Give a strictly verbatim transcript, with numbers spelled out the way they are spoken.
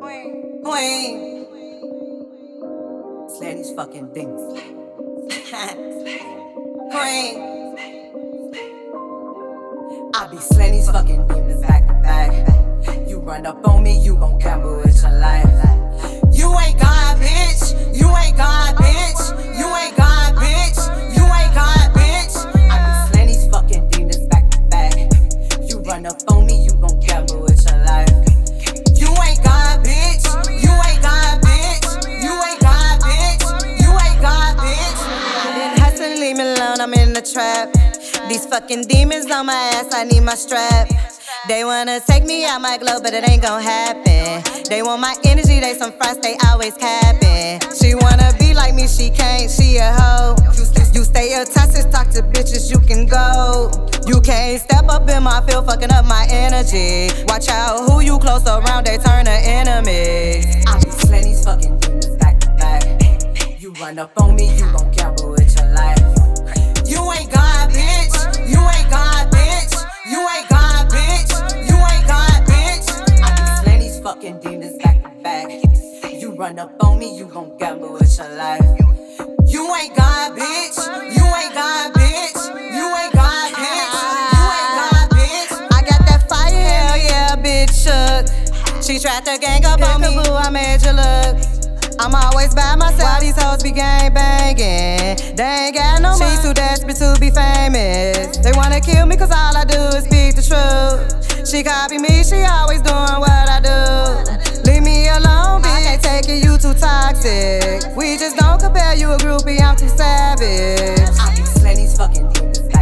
Queen. Slay these fucking things. Queen. I be slaying these fucking demons back to back. You run up on me, you gon' gamble with your life. You ain't God, bitch. You ain't God, bitch. You ain't God, bitch. You ain't God, bitch. I be slaying these fucking demons back to back. You run up on me, you gon' gamble with your life. You ain't God, bitch. You ain't God, bitch. You ain't God, bitch. You ain't God, bitch. Has to leave me alone, I'm in the trap. These fucking demons on my ass, I need my strap. They wanna take me out my glow, but it ain't gon' happen. They want my energy, they some fronts, they always capping. She wanna be like me, she can't, she a hoe. You stay attached, talk to bitches, you can go. You can't step up in my field, fucking up my energy. Watch out who you close around, they turn to enemies. I be slaying these fucking demons back to back. You run up on me, you gon' gamble with your life. You ain't God, bitch. You ain't God, bitch. You ain't God, bitch. You ain't God, bitch. I be slaying these fucking demons back to back. You run up on me, you gon' gamble with your life. You ain't God, bitch. You ain't God, bitch. You ain't God, bitch. You ain't God, bitch. I got that fire, hell yeah, bitch shook. She tried to gang up on me, boo, I made you look. I'm always by myself, why these hoes be gang banging? They ain't got no money, she's too desperate to be famous. They wanna kill me cause all I do is speak the truth. She copy me, she always doing what I do. Leave me alone, bitch, I can't take it, you too toxic. We just don't compare, you a groupie, I'm too savage. I be slaying these fucking demons back